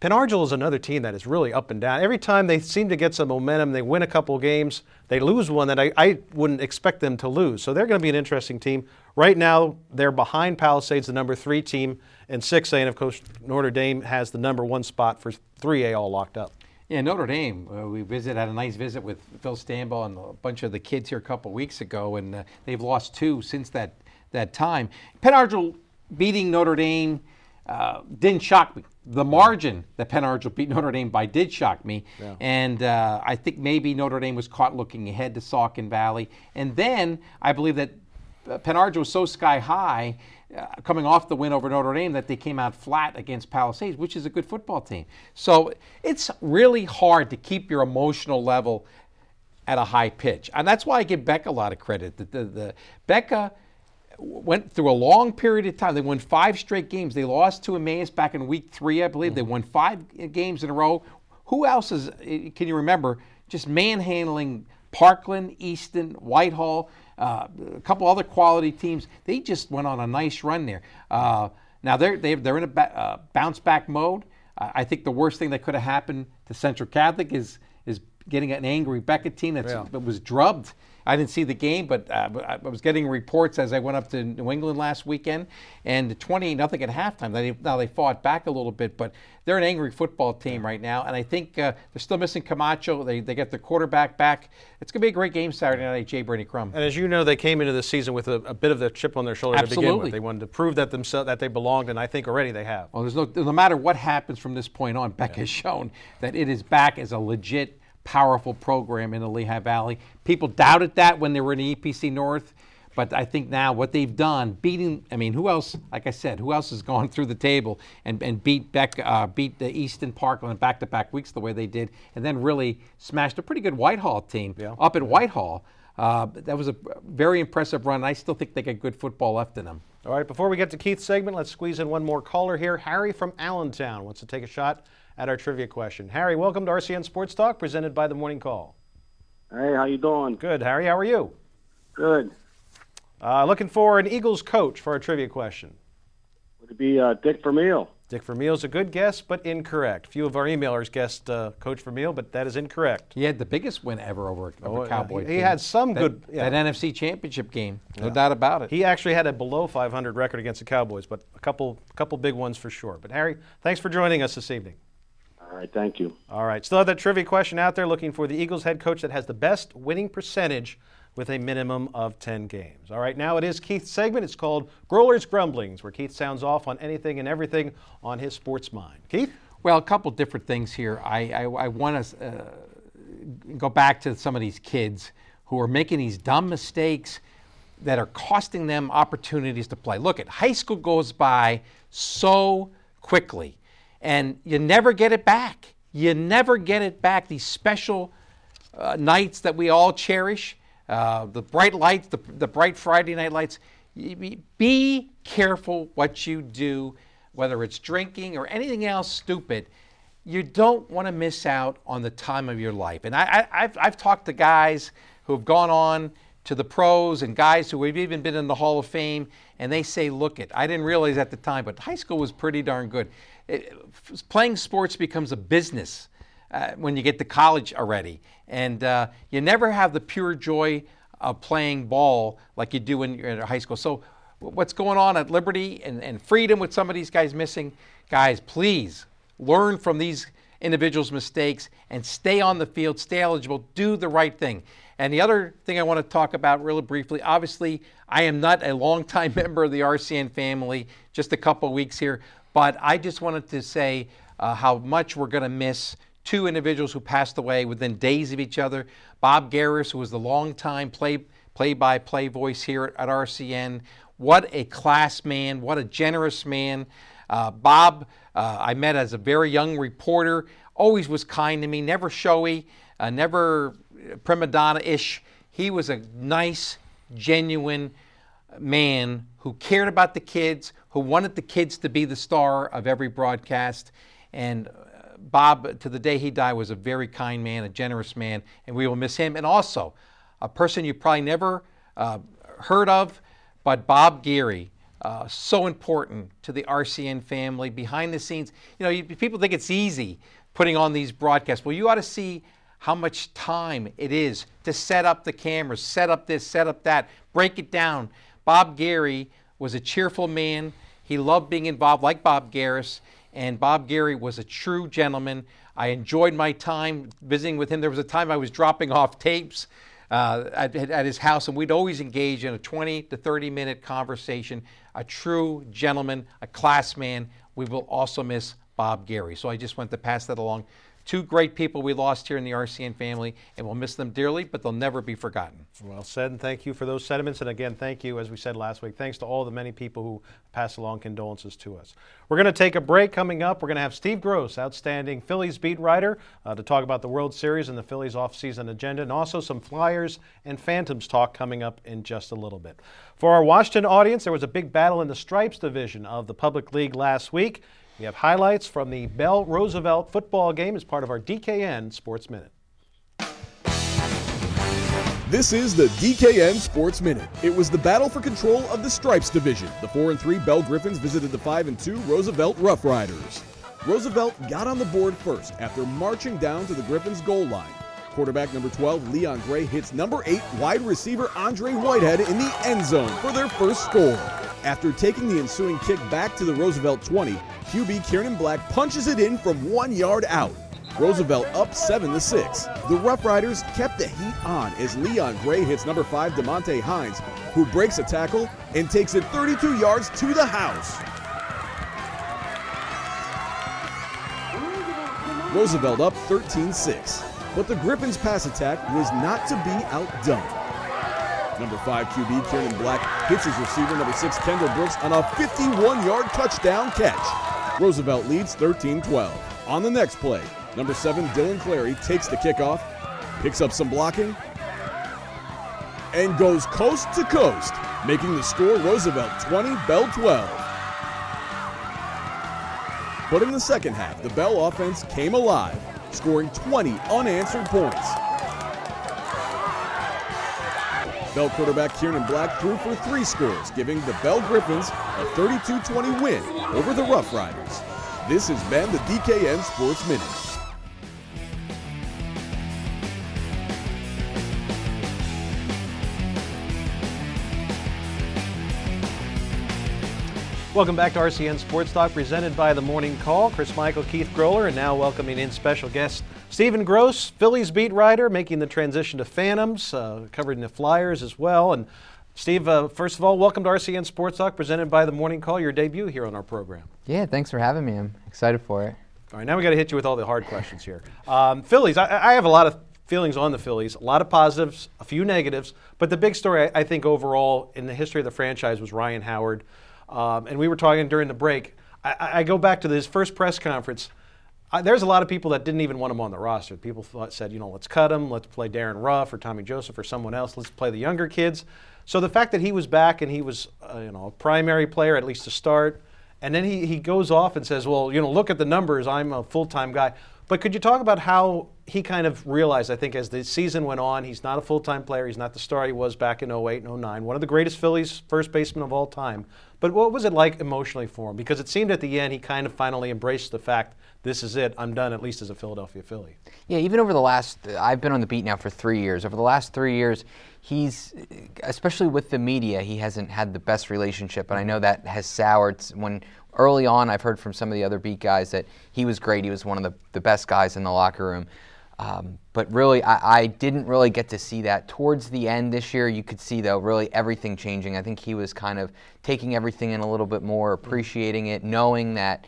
Penn Argyl is another team that is really up and down. Every time they seem to get some momentum, they win a couple games, they lose one that I, I wouldn't expect them to lose. So they're going to be an interesting team. Right now, they're behind Palisades, the number three team, in six A, and of course, Notre Dame has the number one spot for three A all locked up. Yeah, Notre Dame, uh, we visited, had a nice visit with Phil Stanbaugh and a bunch of the kids here a couple weeks ago, and uh, they've lost two since that, that time. Penn Argyl beating Notre Dame uh, didn't shock me. The margin that Penn Argyl beat Notre Dame by did shock me, yeah. and uh, I think maybe Notre Dame was caught looking ahead to Saucon Valley. And then I believe that Penn Argyl was so sky high uh, coming off the win over Notre Dame that they came out flat against Palisades, which is a good football team. So it's really hard to keep your emotional level at a high pitch. And that's why I give Becca a lot of credit. The, the, the Becca went through a long period of time. They won five straight games. They lost to Emmaus back in week three, I believe. Mm-hmm. They won five games in a row. Who else is, can you remember, just manhandling Parkland, Easton, Whitehall, uh, a couple other quality teams? They just went on a nice run there. Uh, now they're they're, they're in a ba- uh, bounce back mode. Uh, I think the worst thing that could have happened to Central Catholic is is getting an angry Becca team that's, yeah. that was drubbed. I didn't see the game, but uh, I was getting reports as I went up to New England last weekend, and twenty nothing at halftime. They, now they fought back a little bit, but they're an angry football team right now, and I think uh, they're still missing Camacho. They they get their quarterback back. It's going to be a great game Saturday night at J. Brady Crum. And as you know, they came into the season with a, a bit of the chip on their shoulder Absolutely. to begin with. They wanted to prove that themselves that they belonged, and I think already they have. Well, there's no no matter what happens from this point on, Beck yeah. has shown that it is back as a legit, powerful program in the Lehigh Valley. People doubted that when they were in the E P C North, but I think now what they've done, beating, I mean, who else, like I said, who else has gone through the table and, and beat Beck, uh, beat the Easton Parkland back-to-back weeks the way they did, and then really smashed a pretty good Whitehall team yeah. up at Whitehall. Uh, that was a very impressive run. I still think they got good football left in them. All right, before we get to Keith's segment, let's squeeze in one more caller here. Harry from Allentown wants to take a shot at our trivia question. Harry, welcome to R C N Sports Talk, presented by The Morning Call. Hey, how you doing? Good, Harry. How are you? Good. Uh, looking for an Eagles coach for our trivia question. Would it be uh, Dick Vermeil? Dick Vermeil's a good guess, but incorrect. Few of our emailers guessed uh, Coach Vermeil, but that is incorrect. He had the biggest win ever over, over oh, Cowboy He, team. he had some that, good... Yeah. That N F C Championship game, no yeah. doubt about it. He actually had a below five hundred record against the Cowboys, but a couple, couple big ones for sure. But Harry, thanks for joining us this evening. All right, thank you. All right, still have that trivia question out there, looking for the Eagles head coach that has the best winning percentage with a minimum of ten games. All right, now it is Keith's segment. It's called Growler's Grumblings, where Keith sounds off on anything and everything on his sports mind. Keith? Well, a couple different things here. I, I, I want to uh, go back to some of these kids who are making these dumb mistakes that are costing them opportunities to play. Look, at high school goes by so quickly, and you never get it back. You never get it back. These special uh, nights that we all cherish, uh, the bright lights, the, the bright Friday night lights. Be careful what you do, whether it's drinking or anything else stupid. You don't want to miss out on the time of your life. And I, I, I've, I've talked to guys who have gone on to the pros and guys who have even been in the Hall of Fame, and they say, look it, I didn't realize at the time, but high school was pretty darn good. It, playing sports becomes a business uh, when you get to college already. And uh, you never have the pure joy of playing ball like you do when you're in high school. So what's going on at Liberty and, and Freedom with some of these guys missing, guys, please learn from these individuals' mistakes and stay on the field, stay eligible, do the right thing. And the other thing I want to talk about really briefly, obviously, I am not a longtime member of the R C N family, just a couple of weeks here, but I just wanted to say uh, how much we're going to miss two individuals who passed away within days of each other. Bob Garris, who was the longtime play, play-by-play voice here at R C N. What a class man, what a generous man. Uh, Bob, uh, I met as a very young reporter, always was kind to me, never showy, uh, never prima donna-ish. He was a nice, genuine man who cared about the kids, who wanted the kids to be the star of every broadcast. And Bob, to the day he died, was a very kind man, a generous man, and we will miss him. And also, a person you probably never uh, heard of, but Bob Geary, uh, so important to the R C N family, behind the scenes. You know, you, people think it's easy putting on these broadcasts. Well, you ought to see how much time it is to set up the cameras, set up this, set up that, break it down. Bob Gary was a cheerful man. He loved being involved, like Bob Garris, and Bob Gary was a true gentleman. I enjoyed my time visiting with him. There was a time I was dropping off tapes uh, at, at his house, and we'd always engage in a twenty to thirty minute conversation. A true gentleman, a class man. We will also miss Bob Gary. So I just want to pass that along. Two great people we lost here in the R C N family, and we'll miss them dearly, but they'll never be forgotten. Well said, and thank you for those sentiments. And again, thank you, as we said last week, thanks to all the many people who pass along condolences to us. We're going to take a break. Coming up, we're going to have Steve Gross, outstanding Phillies beat writer, uh, to talk about the World Series and the Phillies offseason agenda, and also some Flyers and Phantoms talk coming up in just a little bit. For our Washington audience, there was a big battle in the Stripes division of the Public League last week. We have highlights from the Bell Roosevelt football game as part of our D K N Sports Minute. This is the D K N Sports Minute. It was the battle for control of the Stripes division. The four and three Bell Griffins visited the five and two Roosevelt Rough Riders. Roosevelt got on the board first after marching down to the Griffins' goal line. Quarterback number twelve, Leon Gray, hits number eight wide receiver Andre Whitehead in the end zone for their first score. After taking the ensuing kick back to the Roosevelt twenty, Q B Kieran Black punches it in from one yard out. Roosevelt up seven to six. The Rough Riders kept the heat on as Leon Gray hits number five DeMonte Hines, who breaks a tackle and takes it thirty-two yards to the house. Roosevelt up thirteen six. But the Griffins' pass attack was not to be outdone. Number five Q B Kieran Black hits his receiver number six Kendall Brooks on a fifty-one yard touchdown catch. Roosevelt leads thirteen twelve. On the next play, number seven Dylan Clary takes the kickoff, picks up some blocking, and goes coast to coast, making the score Roosevelt twenty, Bell twelve. But in the second half, the Bell offense came alive, scoring twenty unanswered points. Bell quarterback Kieran Black threw for three scores, giving the Bell Griffins a thirty-two twenty win over the Rough Riders. This has been the D K N Sports Minute. Welcome back to R C N Sports Talk, presented by The Morning Call. Chris Michael, Keith Groller, and now welcoming in special guest Stephen Gross, Phillies beat writer, making the transition to Phantoms, uh, covering the Flyers as well. And Steve, uh, first of all, welcome to R C N Sports Talk, presented by The Morning Call, your debut here on our program. Yeah, thanks for having me. I'm excited for it. All right, now we got to hit you with all the hard questions here. Um, Phillies, I, I have a lot of feelings on the Phillies, a lot of positives, a few negatives, but the big story, I, I think, overall in the history of the franchise was Ryan Howard. Um, and we were talking during the break. I, I go back to this first press conference. I, there's a lot of people that didn't even want him on the roster. People thought, said, you know, let's cut him. Let's play Darren Ruff or Tommy Joseph or someone else. Let's play the younger kids. So the fact that he was back and he was, uh, you know, a primary player, at least to start, and then he, he goes off and says, well, you know, look at the numbers. I'm a full-time guy. But could you talk about how he kind of realized, I think, as the season went on, he's not a full-time player. He's not the star he was back in oh eight and oh nine, one of the greatest Phillies first basemen of all time. But what was it like emotionally for him? Because it seemed at the end he kind of finally embraced the fact, this is it, I'm done, at least as a Philadelphia Philly. Yeah, even over the last, I've been on the beat now for three years. Over the last three years, he's, especially with the media, he hasn't had the best relationship. And I know that has soured when early on I've heard from some of the other beat guys that he was great. He was one of the, the best guys in the locker room. Um, but really, I, I didn't really get to see that. Towards the end this year, you could see, though, really everything changing. I think he was kind of taking everything in a little bit more, appreciating it, knowing that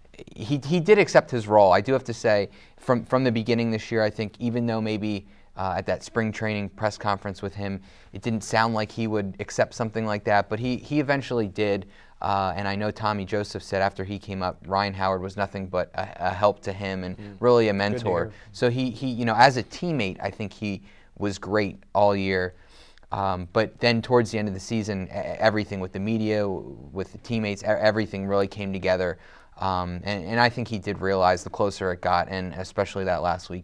he he did accept his role. I do have to say, from, from the beginning this year, I think even though maybe uh, at that spring training press conference with him, it didn't sound like he would accept something like that, but he, he eventually did. Uh, and I know Tommy Joseph said after he came up, Ryan Howard was nothing but a, a help to him and mm. really a mentor. So he, he, you know, as a teammate, I think he was great all year. Um, but then towards the end of the season, everything with the media, with the teammates, everything really came together. Um, and, and I think he did realize the closer it got, and especially that last weekend.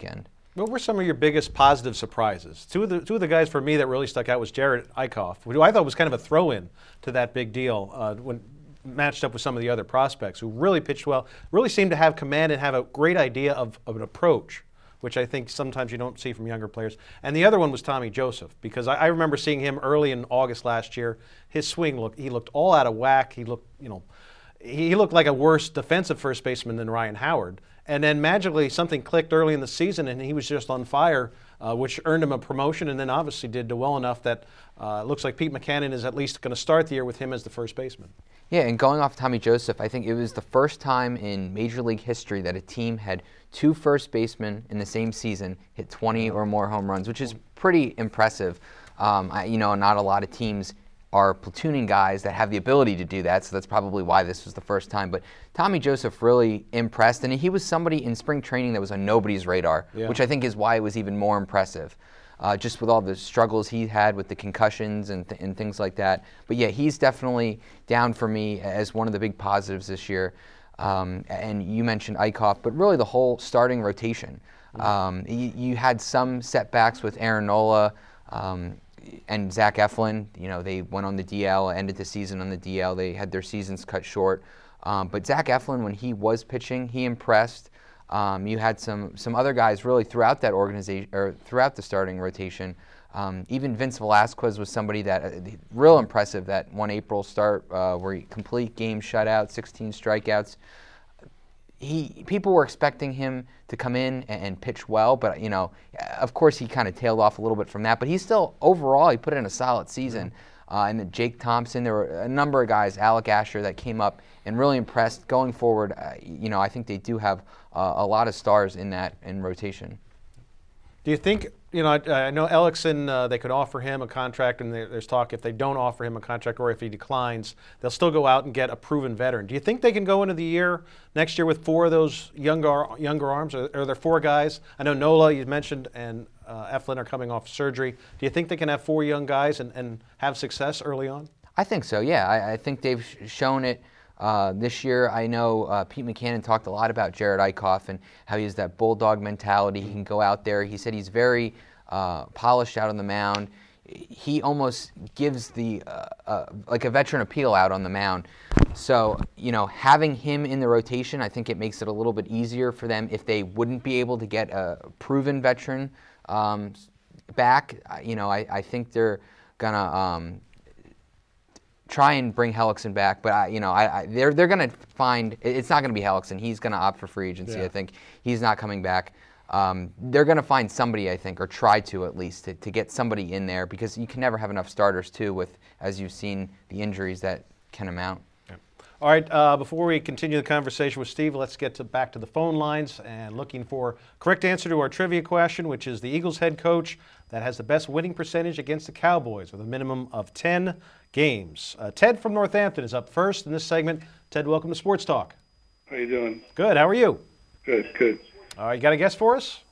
What were some of your biggest positive surprises? Two of the two of the guys for me that really stuck out was Jared Eichhoff, who I thought was kind of a throw-in to that big deal uh, when matched up with some of the other prospects, who really pitched well, really seemed to have command and have a great idea of, of an approach, which I think sometimes you don't see from younger players. And the other one was Tommy Joseph, because I, I remember seeing him early in August last year. His swing looked he looked all out of whack. He looked you know he looked like a worse defensive first baseman than Ryan Howard. And then magically something clicked early in the season, and he was just on fire, uh, which earned him a promotion, and then obviously did well enough that uh, it looks like Pete Mackanin is at least going to start the year with him as the first baseman. Yeah, and going off Tommy Joseph, I think it was the first time in Major League history that a team had two first basemen in the same season hit twenty or more home runs, which is pretty impressive. Um, I, you know, not a lot of teams are platooning guys that have the ability to do that, so that's probably why this was the first time. But Tommy Joseph really impressed, and he was somebody in spring training that was on nobody's radar, yeah. which I think is why it was even more impressive, uh, just with all the struggles he had with the concussions and, th- and things like that. But yeah, he's definitely down for me as one of the big positives this year. Um, and you mentioned Eichhoff, but really the whole starting rotation. Um, you, you had some setbacks with Aaron Nola, um, and Zach Eflin. You know, they went on the D L, ended the season on the D L. They had their seasons cut short. Um, but Zach Eflin, when he was pitching, he impressed. Um, you had some some other guys really throughout that organization, or throughout the starting rotation. Um, even Vince Velasquez was somebody that, uh, real impressive, that one April start uh, where he complete game shutout, sixteen strikeouts. He, people were expecting him to come in and, and pitch well, but you know, of course, he kind of tailed off a little bit from that. But he's still overall, he put in a solid season. Mm-hmm. Uh, and then Jake Thompson, there were a number of guys, Alec Asher, that came up and really impressed. Going forward, uh, you know, I think they do have uh, a lot of stars in that in rotation. Do you think, you know, I, I know Ellickson, uh, they could offer him a contract, and there, there's talk if they don't offer him a contract or if he declines, they'll still go out and get a proven veteran. Do you think they can go into the year, next year, with four of those younger younger arms? Are, are there four guys? I know Nola, you mentioned, and uh, Eflin are coming off surgery. Do you think they can have four young guys and, and have success early on? I think so, yeah. I, I think they've sh- shown it. Uh, this year, I know uh, Pete Mackanin talked a lot about Jared Eichhoff and how he has that bulldog mentality. He can go out there. He said he's very uh, polished out on the mound. He almost gives the uh, uh, like a veteran appeal out on the mound. So, you know, having him in the rotation, I think it makes it a little bit easier for them if they wouldn't be able to get a proven veteran um, back. You know, I, I think they're gonna. Um, try and bring Hellickson back, but I, you know, I, I, they're they're going to find it's not going to be Hellickson. He's going to opt for free agency. Yeah. I think he's not coming back. Um, they're going to find somebody, I think, or try to at least to, to get somebody in there, because you can never have enough starters too, with, as you've seen, the injuries that can amount. Yeah. All right. Uh, before we continue the conversation with Steve, let's get to, back to the phone lines and looking for correct answer to our trivia question, which is the Eagles head coach that has the best winning percentage against the Cowboys with a minimum of ten games. Uh, Ted from Northampton is up first in this segment. Ted, welcome to Sports Talk. How you doing? Good. How are you? Good, good. All right. You got a guess for us?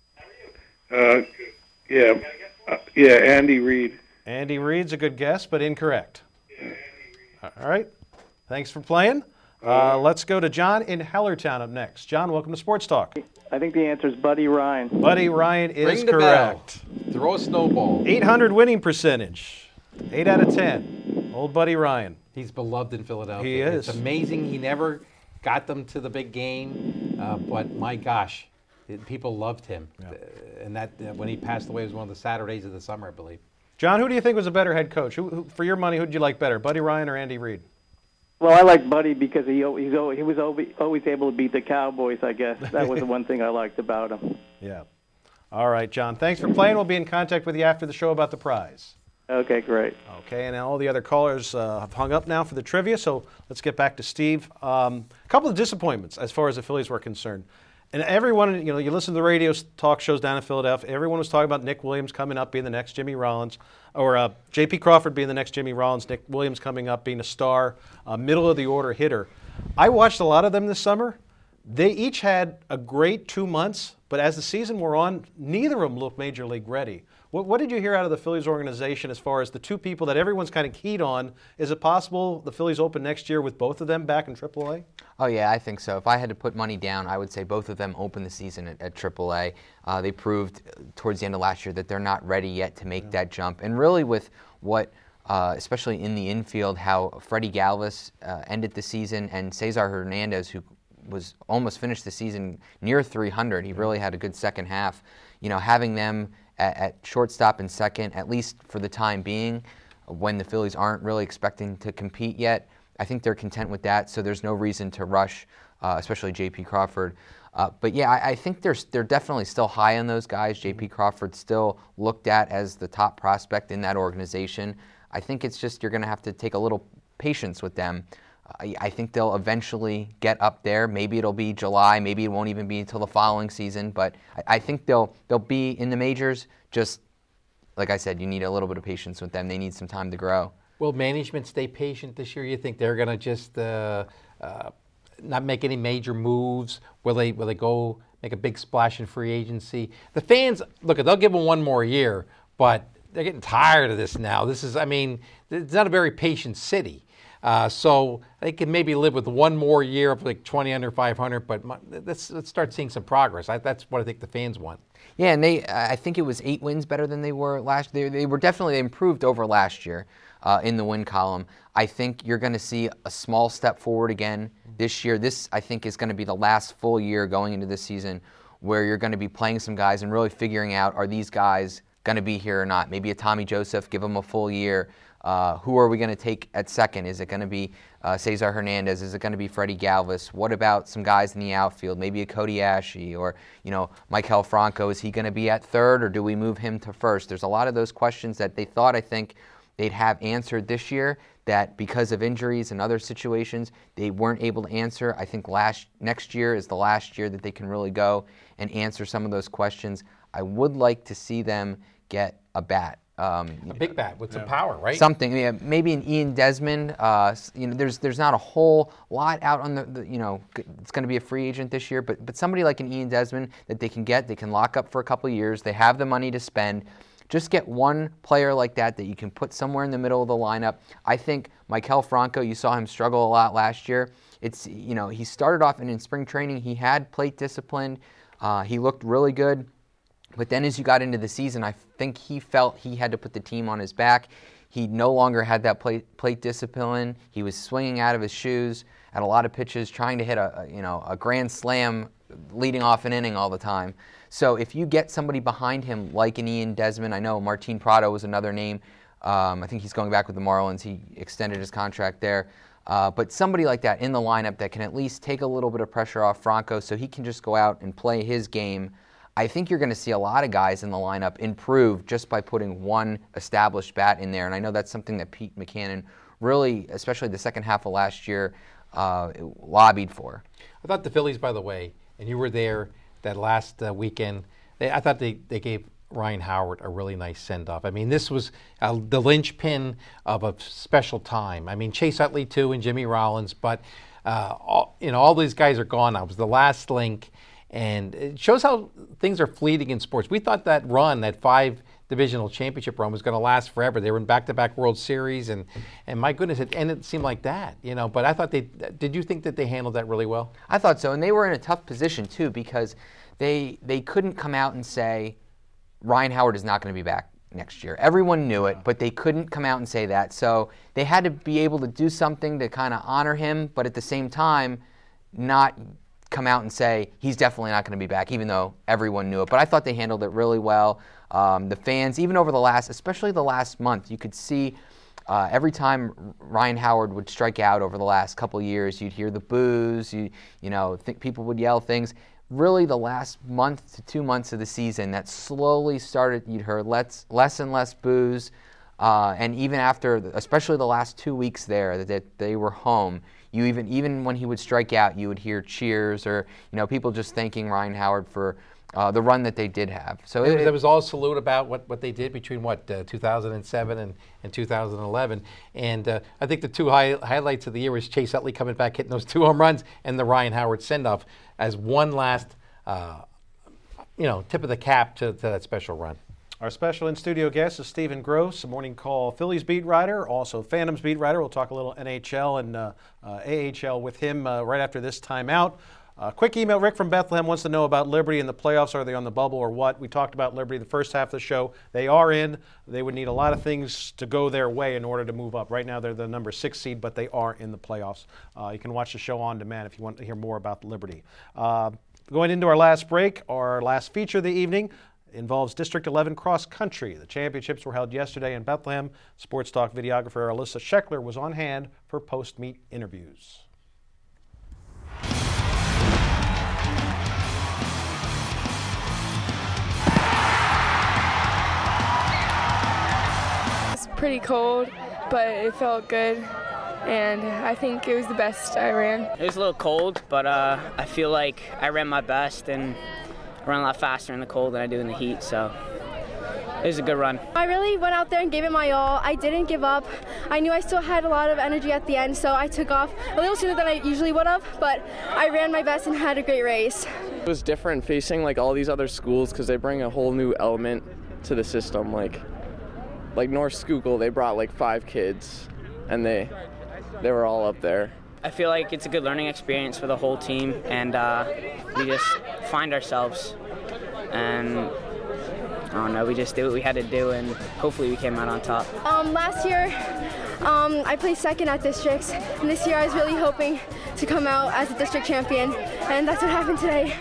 Uh, yeah, uh, yeah. Andy Reid. Andy Reid's a good guess, but incorrect. All right. Thanks for playing. Uh, let's go to John in Hellertown up next. John, welcome to Sports Talk. I think the answer is Buddy Ryan. Buddy Ryan is Ring the correct. Bell. Throw a snowball. eight hundred winning percentage. eight out of ten. Old Buddy Ryan. He's beloved in Philadelphia. He is. It's amazing he never got them to the big game, uh, but my gosh, it, people loved him. Yeah. Uh, and that uh, when he passed away was one of the Saturdays of the summer, I believe. John, who do you think was a better head coach? Who, who, for your money, who did you like better, Buddy Ryan or Andy Reid? Well, I like Buddy because he al- he's al- he was always always able to beat the Cowboys, I guess. That was the one thing I liked about him. Yeah. All right, John. Thanks for playing. We'll be in contact with you after the show about the prize. Okay, great. Okay, and all the other callers uh, have hung up now for the trivia, so let's get back to Steve. Um, a couple of disappointments as far as the Phillies were concerned. And everyone, you know, you listen to the radio talk shows down in Philadelphia, everyone was talking about Nick Williams coming up being the next Jimmy Rollins, or uh, J P Crawford being the next Jimmy Rollins, Nick Williams coming up being a star, uh, middle-of-the-order hitter. I watched a lot of them this summer. They each had a great two months, but as the season wore on, neither of them looked Major League ready. What, what did you hear out of the Phillies organization as far as the two people that everyone's kind of keyed on? Is it possible the Phillies open next year with both of them back in triple A? Oh, yeah, I think so. If I had to put money down, I would say both of them open the season at, at triple A. Uh, they proved towards the end of last year that they're not ready yet to make yeah. that jump. And really with what, uh, especially in the infield, how Freddie Galvis uh, ended the season and Cesar Hernandez, who was almost finished the season near three hundred. He really had a good second half. You know, having them at, at shortstop and second, at least for the time being, when the Phillies aren't really expecting to compete yet, I think they're content with that, so there's no reason to rush, uh, especially J P Crawford. Uh, but yeah, I, I think they're, they're definitely still high on those guys. J P Crawford still looked at as the top prospect in that organization. I think it's just you're going to have to take a little patience with them. I, I think they'll eventually get up there. Maybe it'll be July. Maybe it won't even be until the following season. But I, I think they'll they'll be in the majors. Just like I said, you need a little bit of patience with them. They need some time to grow. Will management stay patient this year? You think they're going to just uh, uh, not make any major moves? Will they will they go make a big splash in free agency? The fans, look, they'll give them one more year, but they're getting tired of this now. This is, I mean, it's not a very patient city. Uh, so they can maybe live with one more year of like twenty under five hundred, but let's, let's start seeing some progress. I, that's what I think the fans want. Yeah, and they, I think it was eight wins better than they were last year. They, they were definitely improved over last year. Uh, in the win column. I think you're going to see a small step forward again this year. This, I think, is going to be the last full year going into this season where you're going to be playing some guys and really figuring out, are these guys going to be here or not? Maybe a Tommy Joseph, give him a full year. Uh, who are we going to take at second? Is it going to be uh, Cesar Hernandez? Is it going to be Freddie Galvis? What about some guys in the outfield? Maybe a Cody Ashe or, you know, Maikel Franco. Is he going to be at third or do we move him to first? There's a lot of those questions that they thought, I think, they'd have answered this year that because of injuries and other situations, they weren't able to answer. I think last next year is the last year that they can really go and answer some of those questions. I would like to see them get a bat. Um, a big bat with some yeah. power, right? Something, yeah, maybe an Ian Desmond. Uh, you know, there's there's not a whole lot out on the, the you know, it's going to be a free agent this year, but but somebody like an Ian Desmond that they can get, they can lock up for a couple of years. They have the money to spend. Just get one player like that that you can put somewhere in the middle of the lineup. I think Maikel Franco, you saw him struggle a lot last year. It's, you know, he started off and in spring training, he had plate discipline. Uh, he looked really good. But then as you got into the season, I think he felt he had to put the team on his back. He no longer had that plate, plate discipline. He was swinging out of his shoes at a lot of pitches, trying to hit a, a you know a grand slam leading off an inning all the time. So if you get somebody behind him like an Ian Desmond, I know Martin Prado was another name. Um, I think he's going back with the Marlins. He extended his contract there. Uh, but somebody like that in the lineup that can at least take a little bit of pressure off Franco so he can just go out and play his game. I think you're going to see a lot of guys in the lineup improve just by putting one established bat in there. And I know that's something that Pete Mackanin really, especially the second half of last year, uh, lobbied for. I thought the Phillies, by the way, and you were there that last uh, weekend, they, I thought they, they gave Ryan Howard a really nice send-off. I mean, this was uh, the linchpin of a special time. I mean, Chase Utley, too, and Jimmy Rollins, but uh, all, you know, all these guys are gone now. It was the last link, and it shows how things are fleeting in sports. We thought that run, that five divisional championship run, was going to last forever. They were in back-to-back World Series, and, and my goodness, it ended it seemed like that, you know. But I thought they did. You think that they handled that really well? I thought so, and they were in a tough position too because they they couldn't come out and say Ryan Howard is not going to be back next year. Everyone knew it, but they couldn't come out and say that. So they had to be able to do something to kind of honor him, but at the same time, not come out and say he's definitely not going to be back, even though everyone knew it. But I thought they handled it really well. Um, the fans, even over the last, especially the last month, you could see uh, every time Ryan Howard would strike out over the last couple of years, you'd hear the boos, you you know, think people would yell things. Really, the last month to two months of the season, that slowly started, you'd hear less, less and less boos. Uh, and even after, especially the last two weeks there, that, that they were home, you even even when he would strike out, you would hear cheers or, you know, people just thanking Ryan Howard for Uh, the run that they did have. So it, it, there was all salute about what, what they did between, what, uh, two thousand seven and, and two thousand eleven. And uh, I think the two high, highlights of the year was Chase Utley coming back, hitting those two home runs, and the Ryan Howard send-off as one last, uh, you know, tip of the cap to, to that special run. Our special in-studio guest is Stephen Gross, a Morning Call Phillies beat writer, also Phantoms beat writer. We'll talk a little N H L and uh, uh, A H L with him uh, right after this timeout. Uh, quick email. Rick from Bethlehem wants to know about Liberty in the playoffs. Are they on the bubble or what? We talked about Liberty the first half of the show. They are in. They would need a lot of things to go their way in order to move up. Right now they're the number six seed, but they are in the playoffs. Uh, you can watch the show on demand if you want to hear more about Liberty. Uh, going into our last break, our last feature of the evening involves District eleven cross country. The championships were held yesterday in Bethlehem. Sports Talk videographer Alyssa Scheckler was on hand for post-meet interviews. Pretty cold, but it felt good, and I think it was the best I ran. It was a little cold, but uh, I feel like I ran my best and run a lot faster in the cold than I do in the heat, so it was a good run. I really went out there and gave it my all. I didn't give up. I knew I still had a lot of energy at the end, so I took off a little sooner than I usually would have, but I ran my best and had a great race. It was different facing like all these other schools because they bring a whole new element to the system. Like Like North Schuylkill, they brought like five kids, and they they were all up there. I feel like it's a good learning experience for the whole team, and uh, we just find ourselves, and I don't know, we just did what we had to do, and hopefully we came out on top. Um, last year, um, I placed second at districts, and this year I was really hoping to come out as a district champion, and that's what happened today.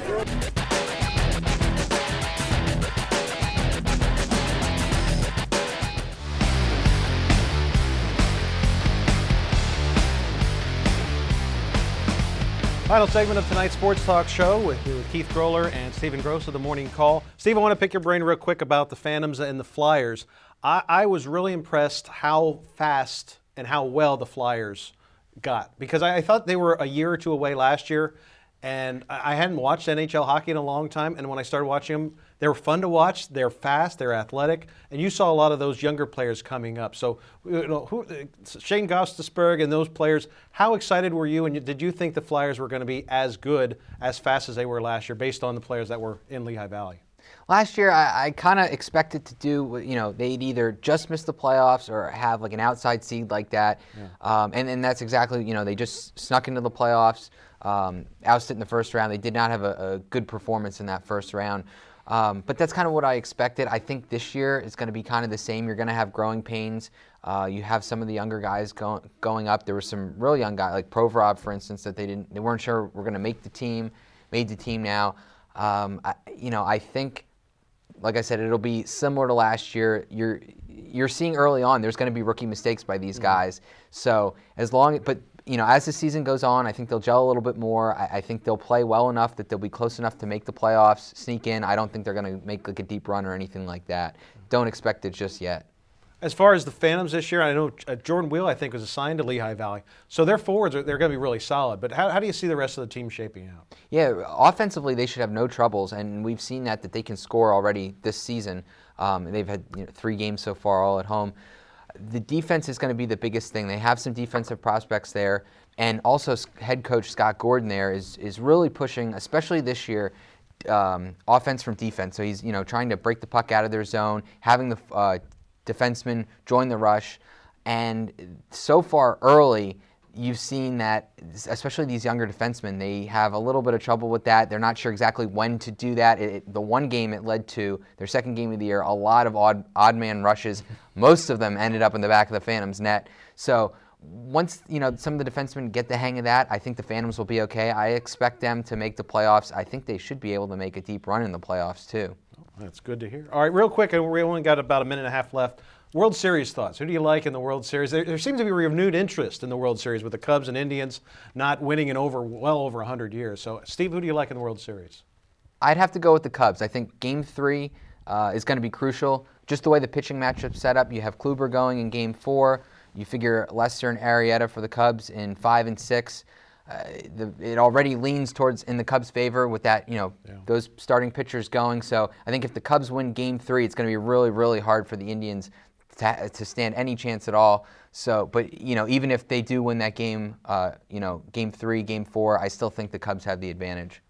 Final segment of tonight's Sports Talk show with, with Keith Groller and Stephen Gross of the Morning Call. Steve, I want to pick your brain real quick about the Phantoms and the Flyers. I, I was really impressed how fast and how well the Flyers got, because I, I thought they were a year or two away last year, and I, I hadn't watched N H L hockey in a long time, and when I started watching them, they were fun to watch. They're fast, they're athletic, and you saw a lot of those younger players coming up. So, you know, who, Shane Gostisberg and those players, how excited were you, and did you think the Flyers were going to be as good, as fast as they were last year, based on the players that were in Lehigh Valley? Last year, I, I kind of expected to do, you know, they'd either just miss the playoffs or have like an outside seed like that. Yeah. Um, and, and that's exactly, you know, they just snuck into the playoffs, um, ousted in the first round. They did not have a, a good performance in that first round. Um, but that's kind of what I expected. I think this year is going to be kind of the same. You're going to have growing pains. Uh, you have some of the younger guys go, going up. There were some real young guys, like Provorov, for instance, that they didn't, they weren't sure were going to make the team, made the team now. Um, I, you know, I think, like I said, it'll be similar to last year. You're you're seeing early on there's going to be rookie mistakes by these guys. So as long, but you know, as the season goes on, I think they'll gel a little bit more. I, I think they'll play well enough that they'll be close enough to make the playoffs, sneak in. I don't think they're going to make like a deep run or anything like that. Don't expect it just yet. As far as the Phantoms this year, I know uh, Jordan Wheel, I think, was assigned to Lehigh Valley. So their forwards, are, they're going to be really solid. But how, how do you see the rest of the team shaping out? Yeah, offensively, they should have no troubles. And we've seen that, that they can score already this season. Um, they've had you know, three games so far, all at home. The defense is going to be the biggest thing. They have some defensive prospects there. And also head coach Scott Gordon there is is really pushing, especially this year, um, offense from defense. So he's you know trying to break the puck out of their zone, having the uh, defensemen join the rush. And so far early, you've seen that, especially these younger defensemen, they have a little bit of trouble with that. They're not sure exactly when to do that. It, it, the one game it led to, their second game of the year, a lot of odd, odd man rushes. Most of them ended up in the back of the Phantoms' net. So once you know some of the defensemen get the hang of that, I think the Phantoms will be okay. I expect them to make the playoffs. I think they should be able to make a deep run in the playoffs too. That's good to hear. All right, real quick, and we only got about a minute and a half left. World Series thoughts. Who do you like in the World Series? There, there seems to be renewed interest in the World Series with the Cubs and Indians not winning in over well over one hundred years. So, Steve, who do you like in the World Series? I'd have to go with the Cubs. I think Game three uh, is going to be crucial. Just the way the pitching matchup's set up. You have Kluber going in Game four. You figure Lester and Arrieta for the Cubs in five and six. Uh, the, it already leans towards in the Cubs' favor with that, you know, yeah. those starting pitchers going. So I think if the Cubs win Game three, it's going to be really, really hard for the Indians to, to stand any chance at all. So, but you know, even if they do win that game, uh, you know, Game three, Game four, I still think the Cubs have the advantage.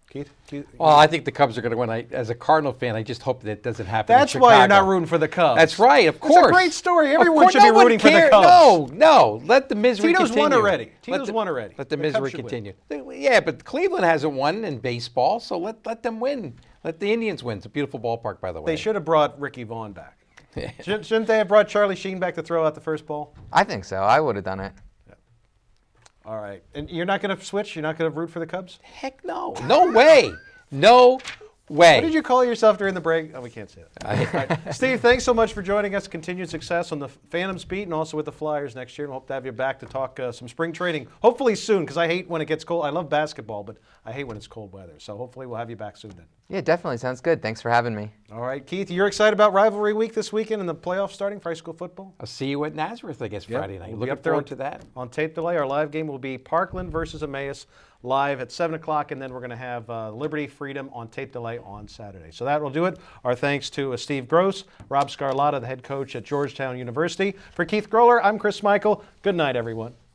Keith? Keith? Well, I think the Cubs are going to win. I, as a Cardinal fan, I just hope that doesn't happen. That's in why you're not Chicago. rooting for the Cubs. That's right, of It's course. a great story. Of Everyone course, should be no one rooting for the cares. Cubs. No, no. Let the misery Tito's continue. won already. Let Tito's the- won already. Let the The Cubs misery should continue. They- Yeah, but Cleveland hasn't won in baseball, so let let them win. Let the Indians win. It's a beautiful ballpark, by the way. They should have brought Ricky Vaughn back. shouldn't, shouldn't they have brought Charlie Sheen back to throw out the first ball? I think so. I would have done it. All right. And you're not going to switch? You're not going to root for the Cubs? Heck no. No way. No way. What did you call yourself during the break? Oh, we can't say that. All right. Steve, thanks so much for joining us. Continued success on the Phantoms beat and also with the Flyers next year. And hope to have you back to talk uh, some spring training, hopefully soon, because I hate when it gets cold. I love basketball, but I hate when it's cold weather. So hopefully we'll have you back soon then. Yeah, definitely. Sounds good. Thanks for having me. All right, Keith, you're excited about Rivalry Week this weekend and the playoffs starting for high school football? I'll see you at Nazareth, I guess, Yep. Friday night. We'll be Looking up there forward on- to that. On tape delay, our live game will be Parkland versus Emmaus live at seven o'clock, and then we're going to have uh, Liberty Freedom on tape delay on Saturday. So that will do it. Our thanks to uh, Steve Gross, Rob Scarlatta, the head coach at Georgetown University. For Keith Groller, I'm Chris Michael. Good night, everyone.